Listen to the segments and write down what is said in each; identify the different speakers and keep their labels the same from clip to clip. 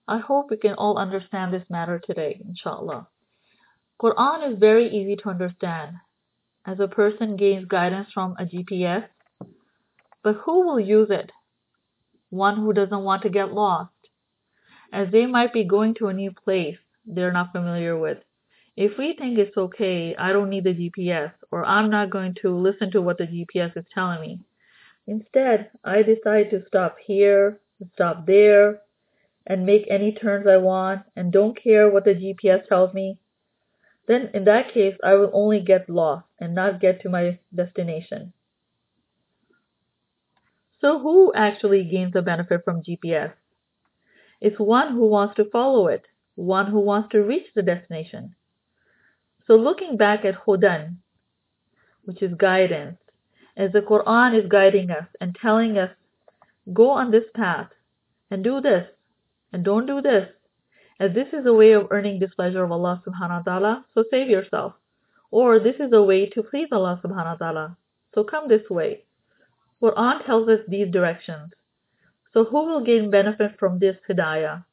Speaker 1: I hope we can all understand this matter today, inshallah. Quran is very easy to understand, as a person gains guidance from a GPS, but who will use it? One who doesn't want to get lost, as they might be going to a new place they're not familiar with. If we think it's okay, I don't need the GPS, or I'm not going to listen to what the GPS is telling me. Instead, I decide to stop here, stop there, and make any turns I want, and don't care what the GPS tells me, then in that case I will only get lost and not get to my destination. So who actually gains the benefit from GPS? It's one who wants to follow it, one who wants to reach the destination. So looking back at Hudan, which is guidance, as the Quran is guiding us and telling us, go on this path, and do this, and don't do this, as this is a way of earning displeasure of Allah subhanahu wa ta'ala, so save yourself. Or this is a way to please Allah subhanahu wa ta'ala, so come this way. Quran tells us these directions. So who will gain benefit from this hidayah?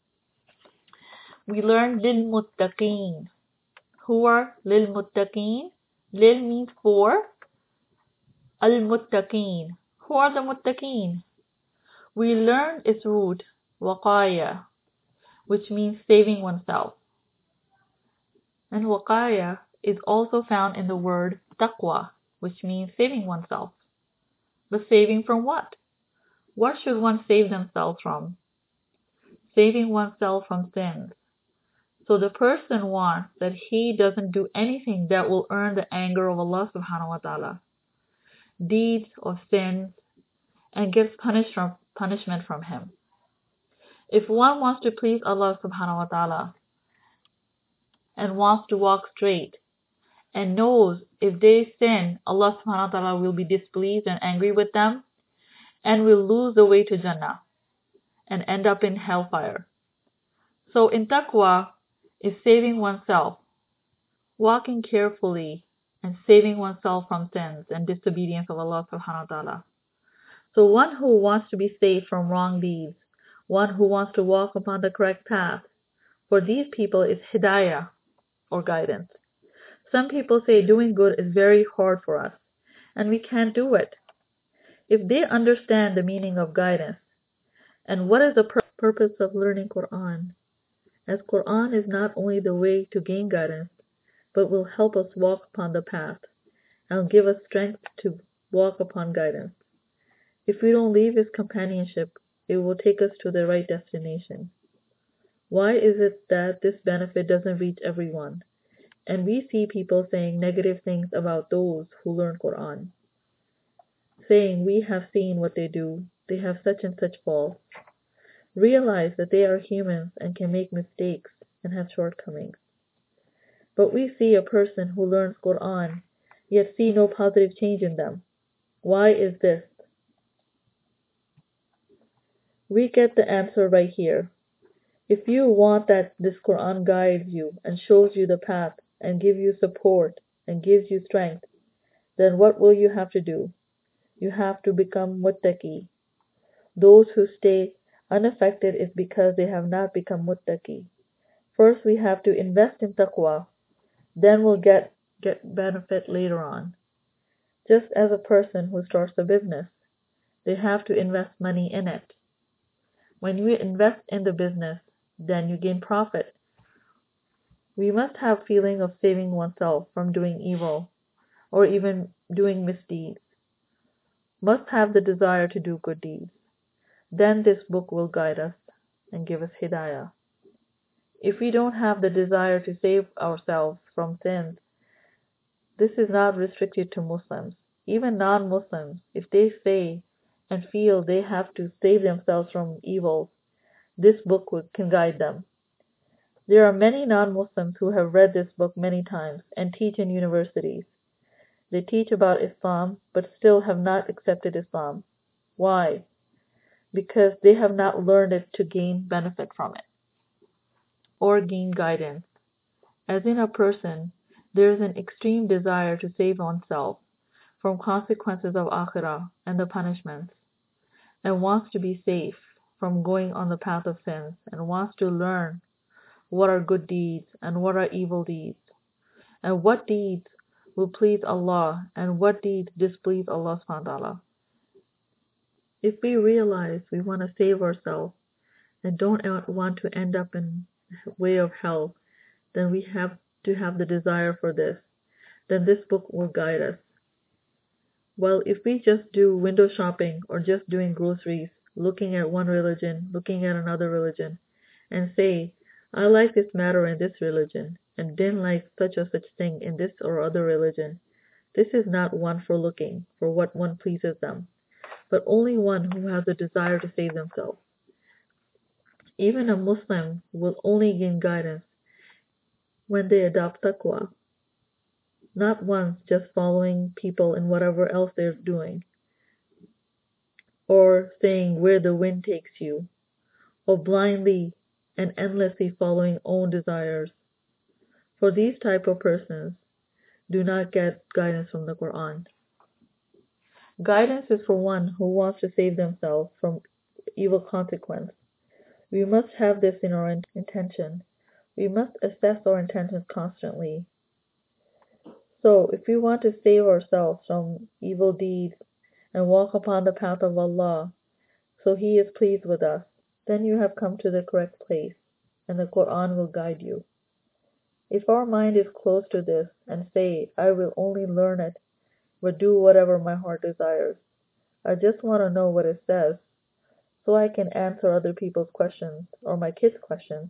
Speaker 1: We learn lil muttaqeen. Who are lil muttaqeen? Lil means for. Al muttaqeen. Who are the muttaqeen? We learned its root, waqaya, which means saving oneself. And waqaya is also found in the word taqwa, which means saving oneself. But saving from what? What should one save themselves from? Saving oneself from sins. So the person wants that he doesn't do anything that will earn the anger of Allah subhanahu wa ta'ala, deeds of sins, and gets punishment from him. If one wants to please Allah subhanahu wa ta'ala and wants to walk straight and knows if they sin, Allah subhanahu wa ta'ala will be displeased and angry with them and will lose the way to Jannah and end up in hellfire. So in taqwa is saving oneself, walking carefully and saving oneself from sins and disobedience of Allah subhanahu wa ta'ala. So one who wants to be saved from wrong deeds, one who wants to walk upon the correct path, for these people is hidayah or guidance. Some people say doing good is very hard for us and we can't do it. If they understand the meaning of guidance and what is the purpose of learning Quran, as Quran is not only the way to gain guidance, but will help us walk upon the path and give us strength to walk upon guidance. If we don't leave His companionship, it will take us to the right destination. Why is it that this benefit doesn't reach everyone? And we see people saying negative things about those who learn Quran, saying we have seen what they do, they have such and such faults. Realize that they are humans and can make mistakes and have shortcomings. But we see a person who learns Quran, yet see no positive change in them. Why is this? We get the answer right here. If you want that this Quran guides you and shows you the path and gives you support and gives you strength, then what will you have to do? You have to become muttaqi. Those who stay unaffected is because they have not become muttaqi. First we have to invest in taqwa, then we'll get benefit later on. Just as a person who starts a business, they have to invest money in it. When you invest in the business, then you gain profit. We must have feeling of saving oneself from doing evil or even doing misdeeds. Must have the desire to do good deeds. Then this book will guide us and give us hidayah. If we don't have the desire to save ourselves from sins, this is not restricted to Muslims. Even non-Muslims, if they say and feel they have to save themselves from evils, this book can guide them. There are many non-Muslims who have read this book many times and teach in universities. They teach about Islam but still have not accepted Islam. Why? Because they have not learned it to gain benefit from it or gain guidance. As in a person, there is an extreme desire to save oneself from consequences of akhirah and the punishments, and wants to be safe from going on the path of sins and wants to learn what are good deeds and what are evil deeds, and what deeds will please Allah and what deeds displease Allah subhanahu wa ta'ala. If we realize we want to save ourselves and don't want to end up in the way of hell, then we have to have the desire for this. Then this book will guide us. Well, if we just do window shopping or just doing groceries, looking at one religion, looking at another religion, and say, I like this matter in this religion, and didn't like such or such thing in this or other religion, this is not one for looking for what one pleases them, but only one who has a desire to save themselves. Even a Muslim will only gain guidance when they adopt taqwa, not once just following people in whatever else they're doing, or saying where the wind takes you, or blindly and endlessly following own desires. For these type of persons do not get guidance from the Quran. Guidance is for one who wants to save themselves from evil consequence. We must have this in our intention. We must assess our intentions constantly. So, if we want to save ourselves from evil deeds and walk upon the path of Allah, so He is pleased with us, then you have come to the correct place, and the Quran will guide you. If our mind is close to this and say, I will only learn it, but do whatever my heart desires, I just want to know what it says, so I can answer other people's questions or my kids' questions,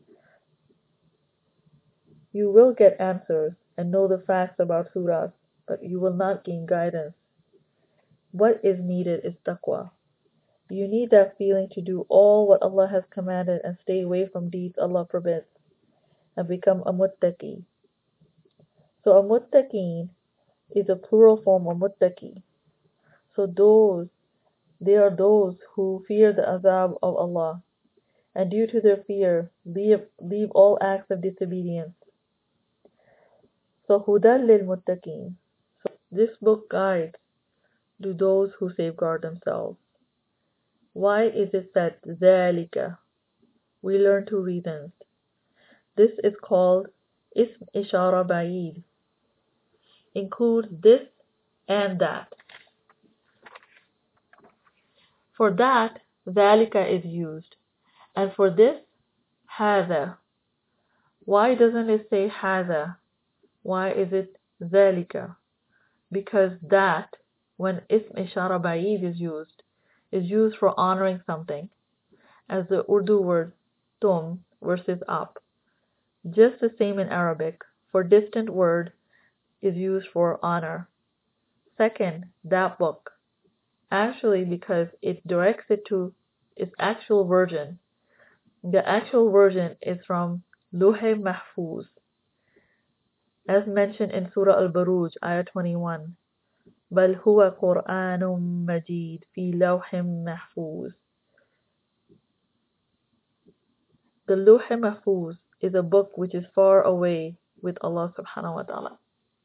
Speaker 1: you will get answers and know the facts about surahs, but you will not gain guidance. What is needed is taqwa. You need that feeling to do all what Allah has commanded and stay away from deeds Allah forbids, and become a muttaqi. So a muttaqeen is a plural form of muttaqi. So they are those who fear the azab of Allah, and due to their fear, leave all acts of disobedience. So Hudan lil Muttaqeen. So this book guides to those who safeguard themselves. Why is it said ذَلِكَ? We learn two reasons. This is called Ism Ishara Ba'id. Includes this and that. For that, ذَلِكَ is used. And for this, هذا. Why doesn't it say هذا? Why is it ذَلِكَ? Because that, when Ism Ishara Ba'id is used for honoring something, as the Urdu word tum versus up. Just the same in Arabic, for distant word is used for honor. Second, that book. Actually, because it directs it to its actual version. The actual version is from Luh Mahfuz, as mentioned in Surah Al-Buruj, Ayah 21. بل هو قرآن مجيد في لوح محفوظ. The Luh Mahfuz is a book which is far away with Allah subhanahu wa ta'ala.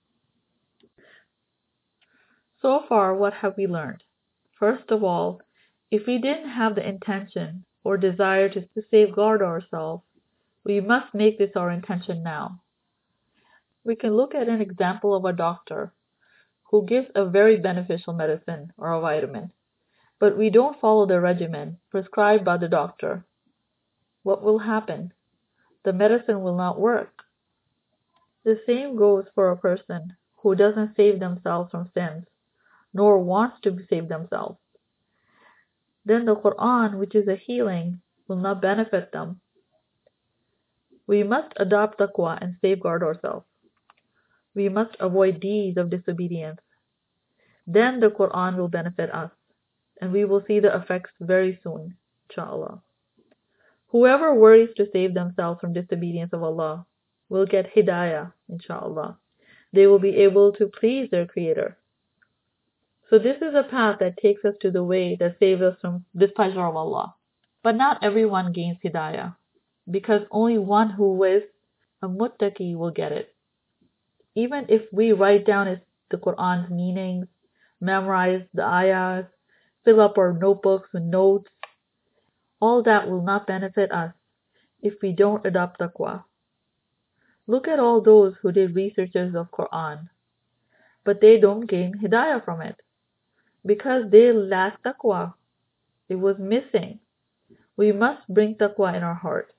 Speaker 1: So far, what have we learned? First of all, if we didn't have the intention or desire to safeguard ourselves, we must make this our intention now. We can look at an example of a doctor who gives a very beneficial medicine or a vitamin, but we don't follow the regimen prescribed by the doctor. What will happen? The medicine will not work. The same goes for a person who doesn't save themselves from sins, nor wants to save themselves. Then the Quran, which is a healing, will not benefit them. We must adopt taqwa and safeguard ourselves. We must avoid deeds of disobedience. Then the Quran will benefit us, and we will see the effects very soon, inshallah. Whoever worries to save themselves from disobedience of Allah will get hidayah, inshallah. They will be able to please their Creator. So this is a path that takes us to the way that saves us from displeasure of Allah. But not everyone gains hidayah, because only one who is a muttaqi will get it. Even if we write down the Quran's meanings, memorize the ayahs, fill up our notebooks with notes, All that will not benefit us if we don't adopt taqwa. Look at all those who did researches of Quran, but they don't gain hidayah from it because they lack taqwa. It was missing. We must bring taqwa in our heart.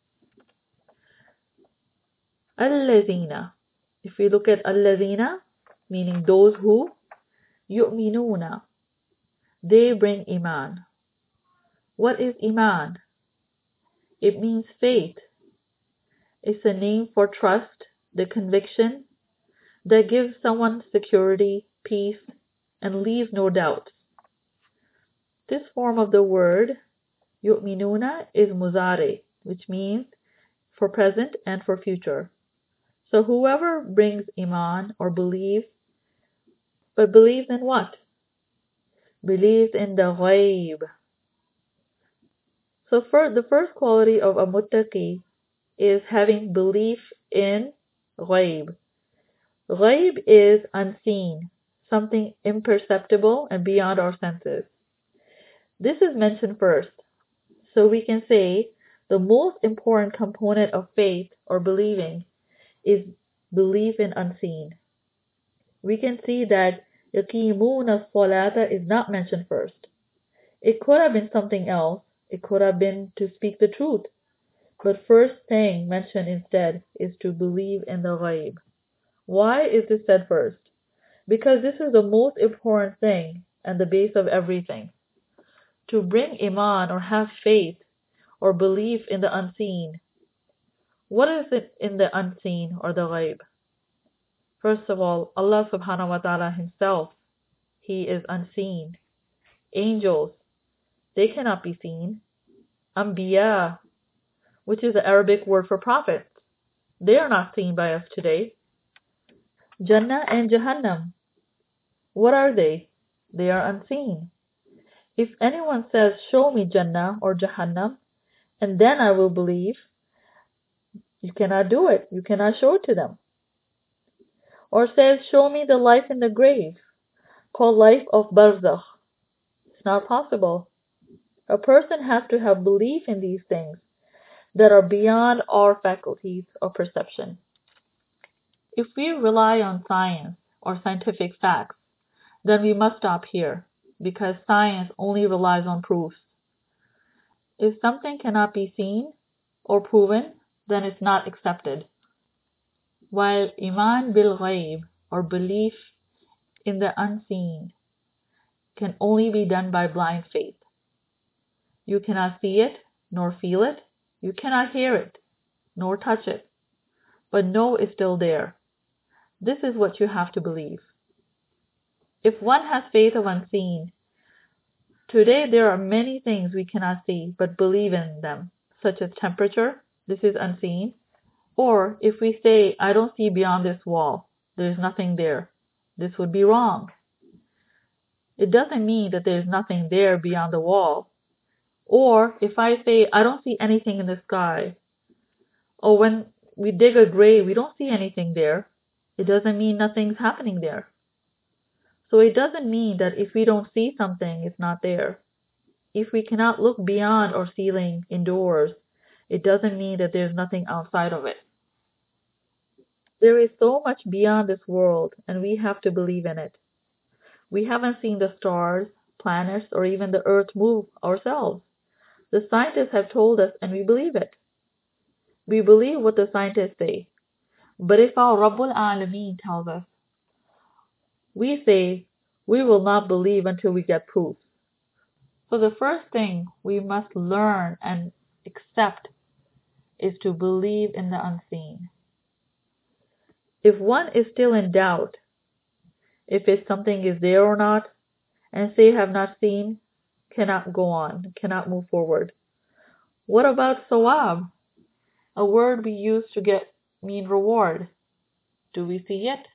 Speaker 1: Alladhina. If we look at alladhina, meaning those who, yu'minuna, they bring iman. What is iman? It means faith. It's a name for trust, the conviction that gives someone security, peace, and leaves no doubt. This form of the word, yu'minuna, is muzari, which means for present and for future. So whoever brings iman or believes, but believes in what? Believes in the ghaib. So the first quality of a muttaqi is having belief in ghaib. Ghaib is unseen, something imperceptible and beyond our senses. This is mentioned first, so we can say the most important component of faith or believing is belief in unseen. We can see that يَقِيمُونَ الصَّلَاةَ is not mentioned first. It could have been something else. It could have been to speak the truth. But first thing mentioned instead is to believe in the ghaib. Why is this said first? Because this is the most important thing and the base of everything. To bring iman or have faith or belief in the unseen. What is it in the unseen or the ghaib? First of all, Allah subhanahu wa ta'ala himself, he is unseen. Angels, they cannot be seen. Anbiya, which is the Arabic word for prophets, they are not seen by us today. Jannah and Jahannam, what are they? They are unseen. If anyone says, show me Jannah or Jahannam, and then I will believe, you cannot do it. You cannot show it to them. Or says, show me the life in the grave, called life of barzakh. It's not possible. A person has to have belief in these things that are beyond our faculties of perception. If we rely on science or scientific facts, then we must stop here, because science only relies on proofs. If something cannot be seen or proven, then it's not accepted. While iman bil ghaib, or belief in the unseen, can only be done by blind faith. You cannot see it, nor feel it. You cannot hear it, nor touch it. But know it's still there. This is what you have to believe. If one has faith of unseen, today there are many things we cannot see but believe in them, such as temperature, this is unseen. Or if we say, I don't see beyond this wall, there is nothing there, this would be wrong. It doesn't mean that there is nothing there beyond the wall. Or if I say, I don't see anything in the sky, or when we dig a grave, we don't see anything there, it doesn't mean nothing's happening there. So it doesn't mean that if we don't see something, it's not there. If we cannot look beyond our ceiling indoors, it doesn't mean that there's nothing outside of it. There is so much beyond this world, and we have to believe in it. We haven't seen the stars, planets, or even the earth move ourselves. The scientists have told us, and we believe it. We believe what the scientists say. But if our Rabbul Alameen tells us, we say we will not believe until we get proof. So the first thing we must learn and accept is to believe in the unseen. If one is still in doubt, if something is there or not, and say have not seen, cannot go on, cannot move forward. What about sawab? A word we use to mean reward. Do we see it?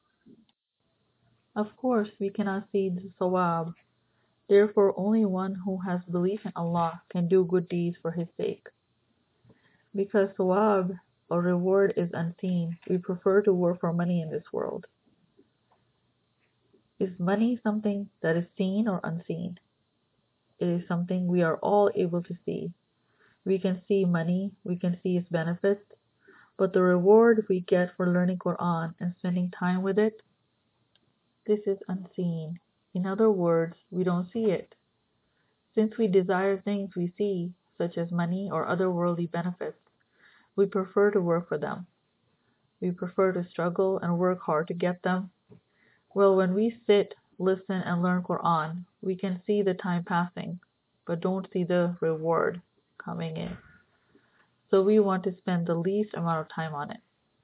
Speaker 1: Of course, we cannot see the sawab. Therefore, only one who has belief in Allah can do good deeds for His sake. Because sawab, or reward, is unseen, we prefer to work for money in this world. Is money something that is seen or unseen? It is something we are all able to see. We can see money, we can see its benefits, but the reward we get for learning Quran and spending time with it, this is unseen. In other words, we don't see it. Since we desire things we see, such as money or other worldly benefits, we prefer to work for them. We prefer to struggle and work hard to get them. Well, when we sit, listen, and learn Quran, we can see the time passing, but don't see the reward coming in. So we want to spend the least amount of time on it.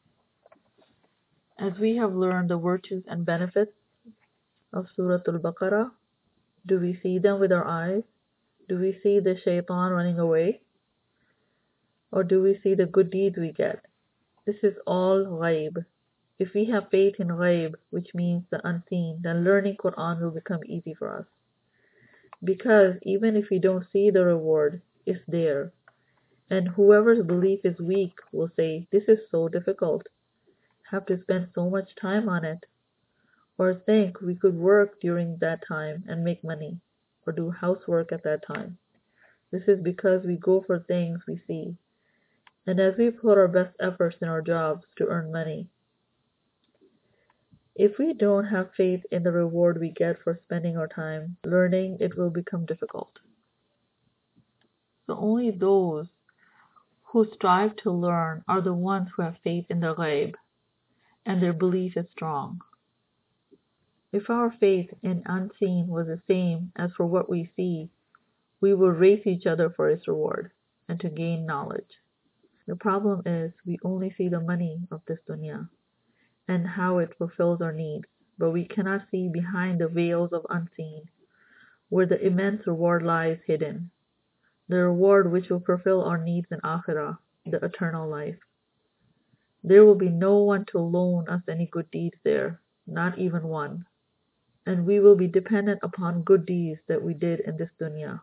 Speaker 1: As we have learned the virtues and benefits of Surah Al-Baqarah, do we see them with our eyes? Do we see the shaitan running away? Or do we see the good deeds we get? This is all ghaib. If we have faith in ghaib, which means the unseen, then learning Quran will become easy for us. Because even if we don't see the reward, it's there. And whoever's belief is weak will say, this is so difficult. Have to spend so much time on it. Or think we could work during that time and make money. Or do housework at that time. This is because we go for things we see. And as we put our best efforts in our jobs to earn money, if we don't have faith in the reward we get for spending our time learning, it will become difficult. So only those who strive to learn are the ones who have faith in the ghaib, and their belief is strong. If our faith in unseen was the same as for what we see, we would race each other for its reward and to gain knowledge. The problem is we only see the money of this dunya and how it fulfills our needs, but we cannot see behind the veils of unseen, where the immense reward lies hidden, the reward which will fulfill our needs in Akhirah, the eternal life. There will be no one to loan us any good deeds there, not even one, and we will be dependent upon good deeds that we did in this dunya.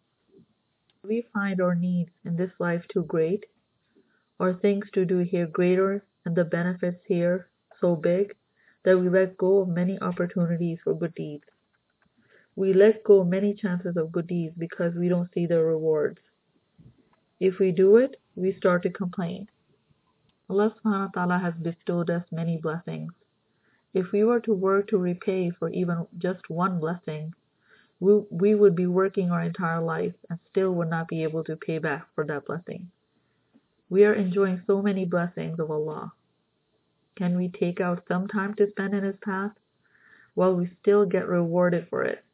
Speaker 1: We find our needs in this life too great, or things to do here greater and the benefits here so big that we let go of many opportunities for good deeds. We let go of many chances of good deeds because we don't see the rewards. If we do it, we start to complain. Allah subhanahu wa ta'ala has bestowed us many blessings. If we were to work to repay for even just one blessing, we would be working our entire life and still would not be able to pay back for that blessing. We are enjoying so many blessings of Allah. Can we take out some time to spend in His path? While we still get rewarded for it.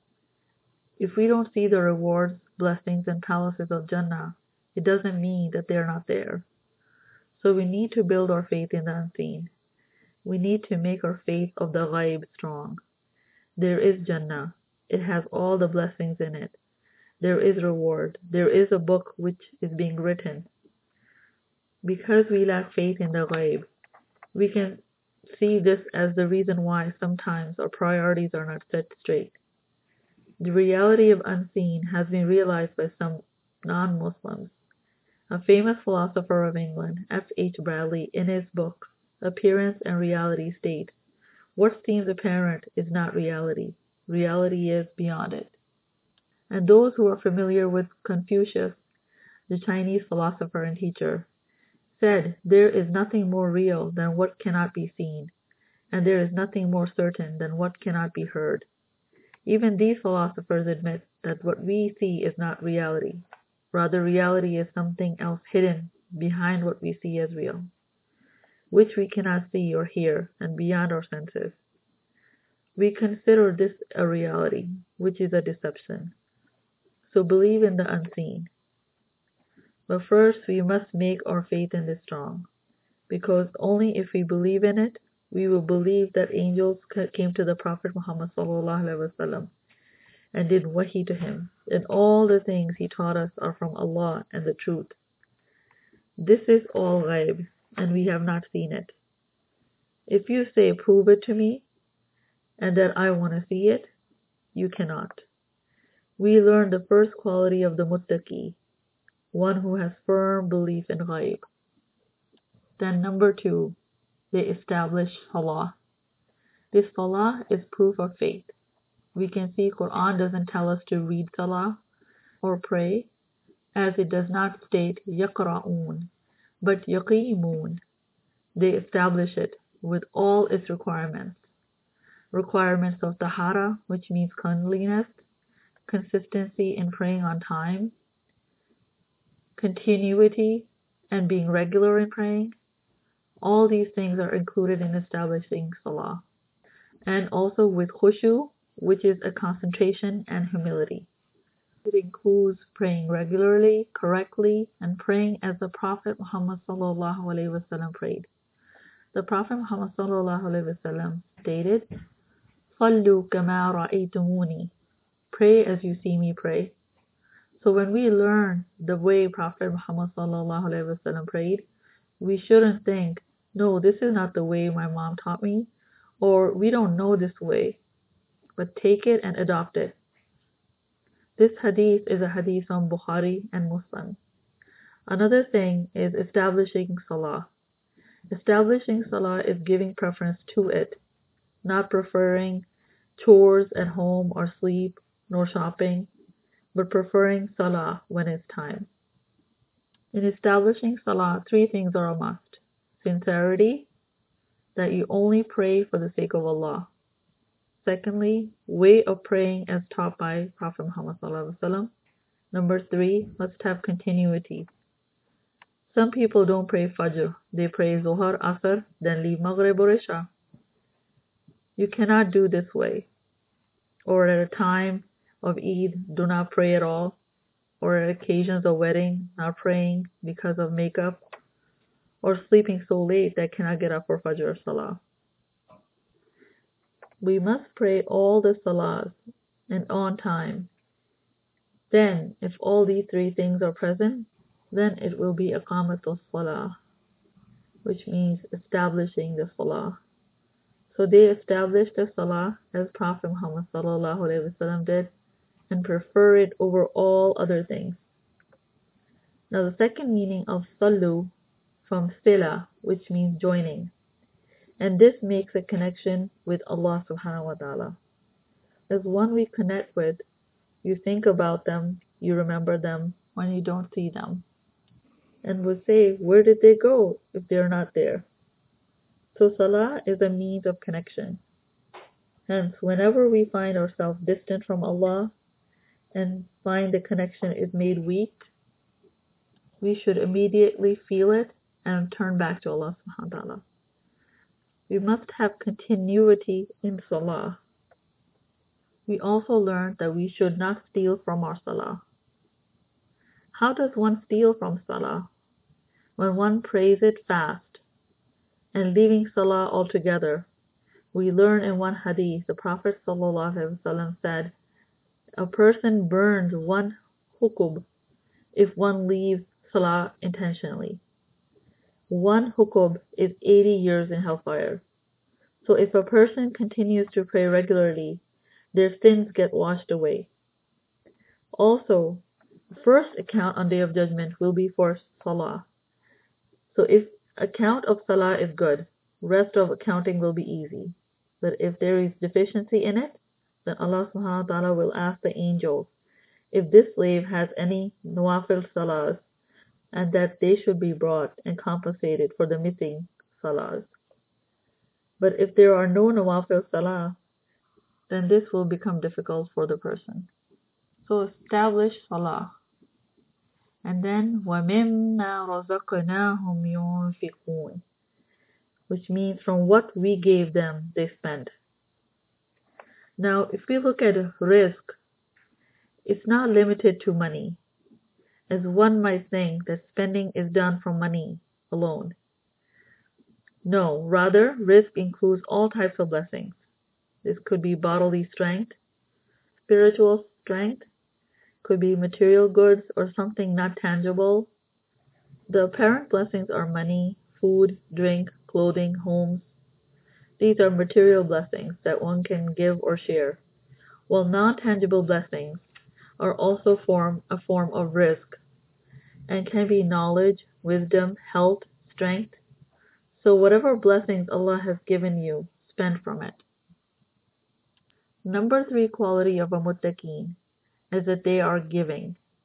Speaker 1: If we don't see the rewards, blessings, and palaces of Jannah, it doesn't mean that they're not there. So we need to build our faith in the unseen. We need to make our faith of the ghaib strong. There is Jannah. It has all the blessings in it. There is reward. There is a book which is being written. Because we lack faith in the ghaib, we can see this as the reason why sometimes our priorities are not set straight. The reality of unseen has been realized by some non-Muslims. A famous philosopher of England, F. H. Bradley, in his book, Appearance and Reality states, what seems apparent is not reality. Reality is beyond it. And those who are familiar with Confucius, the Chinese philosopher and teacher, said, there is nothing more real than what cannot be seen, and there is nothing more certain than what cannot be heard. Even these philosophers admit that what we see is not reality. Rather, reality is something else hidden behind what we see as real, which we cannot see or hear and beyond our senses. We consider this a reality, which is a deception. So believe in the unseen. But first, we must make our faith in this strong, because only if we believe in it, we will believe that angels came to the Prophet Muhammad ﷺ and did wahi to him, and all the things he taught us are from Allah and the truth. This is all ghaib, and we have not seen it. If you say, prove it to me, and that I want to see it, you cannot. We learn the first quality of the muttaqi, one who has firm belief in ghaib. Then number 2, they establish salah. This salah is proof of faith. We can see Quran doesn't tell us to read salah, or pray, as it does not state يقرؤون, but يقيمون. They establish it with all its requirements. Requirements of tahara, which means cleanliness, consistency in praying on time, continuity, and being regular in praying. All these things are included in establishing salah. And also with khushu, which is a concentration and humility. It includes praying regularly, correctly, and praying as the Prophet Muhammad ﷺ prayed. The Prophet Muhammad ﷺ stated, "Sallu kama ra'aytumuni." Pray as you see me pray. So when we learn the way Prophet Muhammad ﷺ prayed, we shouldn't think, no, this is not the way my mom taught me, or we don't know this way, but take it and adopt it. This hadith is a hadith from Bukhari and Muslim. Another thing is establishing salah. Establishing salah is giving preference to it, not preferring chores at home or sleep, nor shopping, but preferring salah when it's time. In establishing salah, 3 things are a must. Sincerity, that you only pray for the sake of Allah. Secondly, way of praying as taught by Prophet Muhammad ﷺ. Number 3, must have continuity. Some people don't pray Fajr. They pray Zohar, Asr, then leave Maghrib or Isha. You cannot do this way. Or at a time of Eid, do not pray at all. Or at occasions of wedding, not praying because of makeup. Or sleeping so late that cannot get up for Fajr or Salah. We must pray all the Salahs and on time. Then, if all these 3 things are present, then it will be Iqamatul Salah, which means establishing the Salah. So they established the Salah as Prophet Muhammad ﷺ did and prefer it over all other things. Now the second meaning of Sallu from Sila, which means joining. And this makes a connection with Allah subhanahu wa ta'ala. As one we connect with, you think about them, you remember them when you don't see them. And would say, where did they go if they're not there? So salah is a means of connection. Hence, whenever we find ourselves distant from Allah and find the connection is made weak, we should immediately feel it and turn back to Allah subhanahu wa ta'ala. We must have continuity in salah. We also learned that we should not steal from our salah. How does one steal from salah? When one prays it fast and leaving salah altogether. We learn in one hadith, the Prophet ﷺ said, a person burns 1 hukub if one leaves salah intentionally. 1 hukub is 80 years in hellfire. So if a person continues to pray regularly, their sins get washed away. Also, the first account on Day of Judgment will be for salah. So if account of salah is good, rest of accounting will be easy. But if there is deficiency in it, then Allah subhanahu wa ta'ala will ask the angels if this slave has any nawafil salahs, and that they should be brought and compensated for the missing salahs. But if there are no nawafil salah, then this will become difficult for the person. So establish salah. And then وَمِمَّا رَزَقْنَاهُمْ يُنْفِقُونَ, which means from what we gave them, they spend. Now, if we look at risk, it's not limited to money, as one might think that spending is done from money alone. No, rather, risk includes all types of blessings. This could be bodily strength, spiritual strength, could be material goods or something not tangible. The apparent blessings are money, food, drink, clothing, homes. These are material blessings that one can give or share, while non-tangible blessings are also a form of risk and can be knowledge, wisdom, health, strength. So whatever blessings Allah has given you, spend from it. Number 3 quality of a muttaqeen is that they are giving.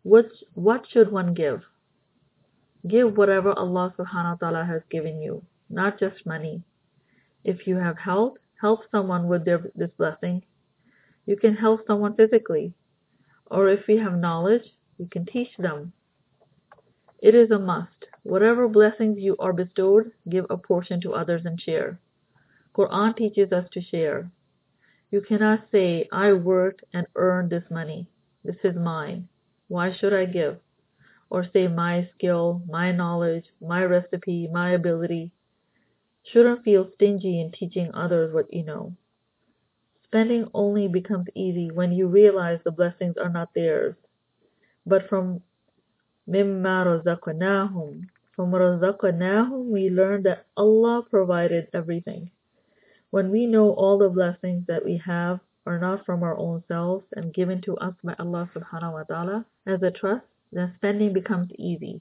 Speaker 1: What should one give? Give whatever Allah subhanahu wa ta'ala has given you, not just money. If you have health, help someone with this blessing. You can help someone physically. Or if you have knowledge, you can teach them. It is a must. Whatever blessings you are bestowed, give a portion to others and share. Quran teaches us to share. You cannot say, I worked and earned this money. This is mine. Why should I give? Or say my skill, my knowledge, my recipe, my ability. Shouldn't feel stingy in teaching others what you know. Spending only becomes easy when you realize the blessings are not theirs, but from mimma razaqnahum. From razaqnahum we learn that Allah provided everything. When we know all the blessings that we have are not from our own selves and given to us by Allah subhanahu wa ta'ala as a trust, then spending becomes easy.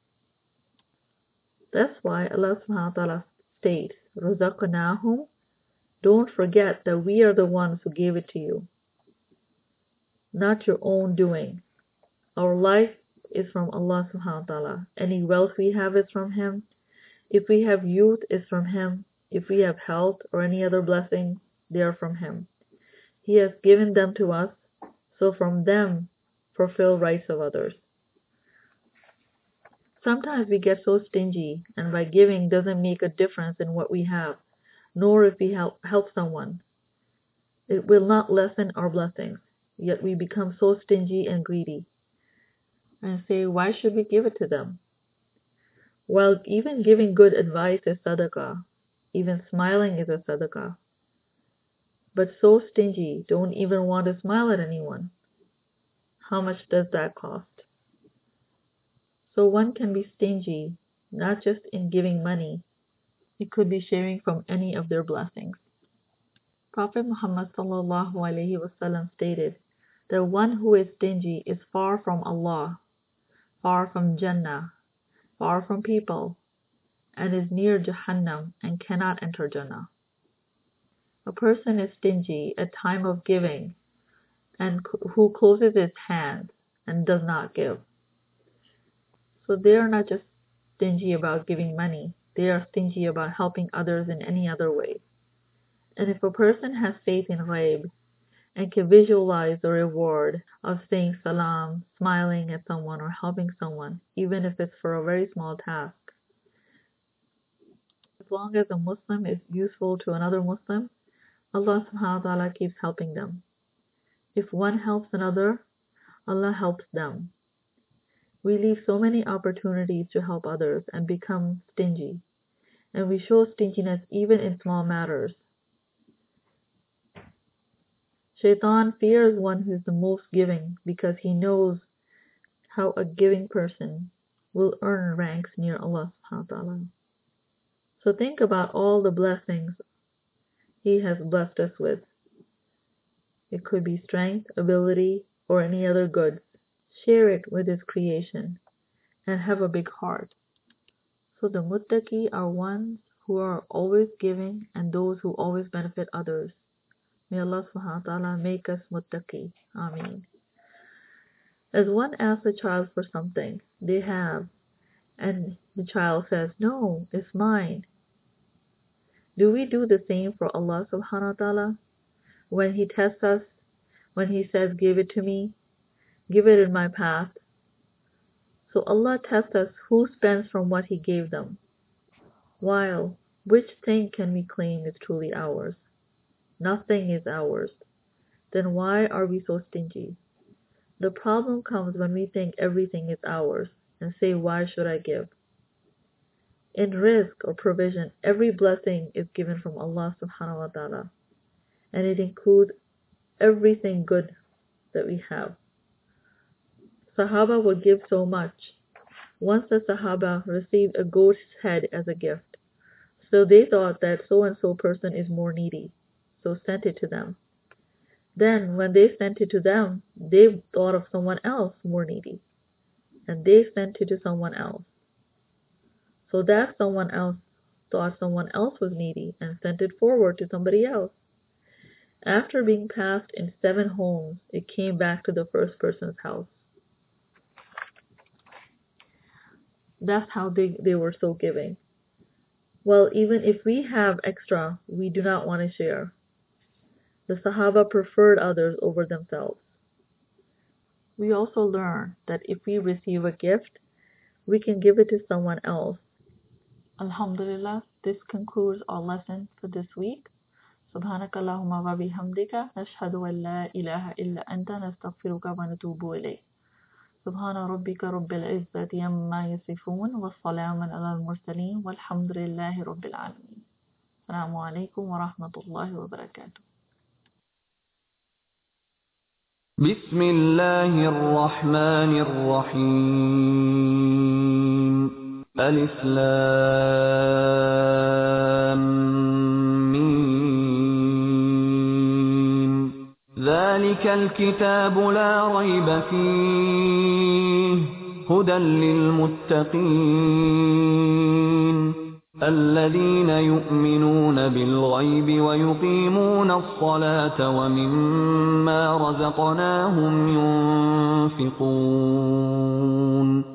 Speaker 1: That's why Allah subhanahu wa ta'ala states, razaqnahum. Don't forget that we are the ones who gave it to you, not your own doing. Our life is from Allah subhanahu wa ta'ala. Any wealth we have is from Him. If we have youth, it's from Him. If we have health or any other blessings, they are from Him. He has given them to us, so from them fulfill rights of others. Sometimes we get so stingy, and by giving doesn't make a difference in what we have, nor if we help someone. It will not lessen our blessings, yet we become so stingy and greedy, and say, why should we give it to them? Well, even giving good advice is sadaqah. Even smiling is a sadaqah. But so stingy, don't even want to smile at anyone. How much does that cost? So one can be stingy, not just in giving money. It could be sharing from any of their blessings. Prophet Muhammad sallallahu alaihi wasallam stated that one who is stingy is far from Allah, far from Jannah, far from people, and is near Jahannam and cannot enter Jannah. A person is stingy at time of giving and who closes his hands and does not give. So they are not just stingy about giving money, they are stingy about helping others in any other way. And if a person has faith in ghaib and can visualize the reward of saying salam, smiling at someone or helping someone, even if it's for a very small task, as long as a Muslim is useful to another Muslim, Allah subhanahu wa ta'ala keeps helping them. If one helps another, Allah helps them. We leave so many opportunities to help others and become stingy, and we show stinginess even in small matters. Shaitan fears one who is the most giving because he knows how a giving person will earn ranks near Allah subhanahu wa ta'ala. So think about all the blessings He has blessed us with. It could be strength, ability, or any other goods. Share it with His creation and have a big heart. So the muttaqi are ones who are always giving and those who always benefit others. May Allah subhanahu wa ta'ala make us muttaqi. Ameen. As one asks a child for something they have, and the child says, no, it's mine. Do we do the same for Allah subhanahu wa ta'ala? When He tests us, when He says, give it to me, give it in my path. So Allah tests us who spends from what He gave them. While, which thing can we claim is truly ours? Nothing is ours. Then why are we so stingy? The problem comes when we think everything is ours and say, why should I give? In rizq or provision, every blessing is given from Allah subhanahu wa ta'ala, and it includes everything good that we have. Sahaba would give so much. Once the Sahaba received a goat's head as a gift, so they thought that so-and-so person is more needy, so sent it to them. Then when they sent it to them, they thought of someone else more needy, and they sent it to someone else. So that someone else thought someone else was needy and sent it forward to somebody else. After being passed in 7 homes, it came back to the first person's house. That's how they were so giving. Well, even if we have extra, we do not want to share. The Sahaba preferred others over themselves. We also learn that if we receive a gift, we can give it to someone else. Alhamdulillah, this concludes our lesson for this week. سبحانك اللهم وبحمدك نشهد أن لا إله إلا أنت نستغفرك ونتوب إليك. سبحان ربك رب العزة عما يصفون والسلام على المرسلين والحمد لله رب العالمين. السلام عليكم ورحمة الله وبركاته.
Speaker 2: بسم الله الرحمن الرحيم. ألف لام ميم. ذلك الكتاب لا ريب فيه هدى للمتقين الذين يؤمنون بالغيب ويقيمون الصلاة ومما رزقناهم ينفقون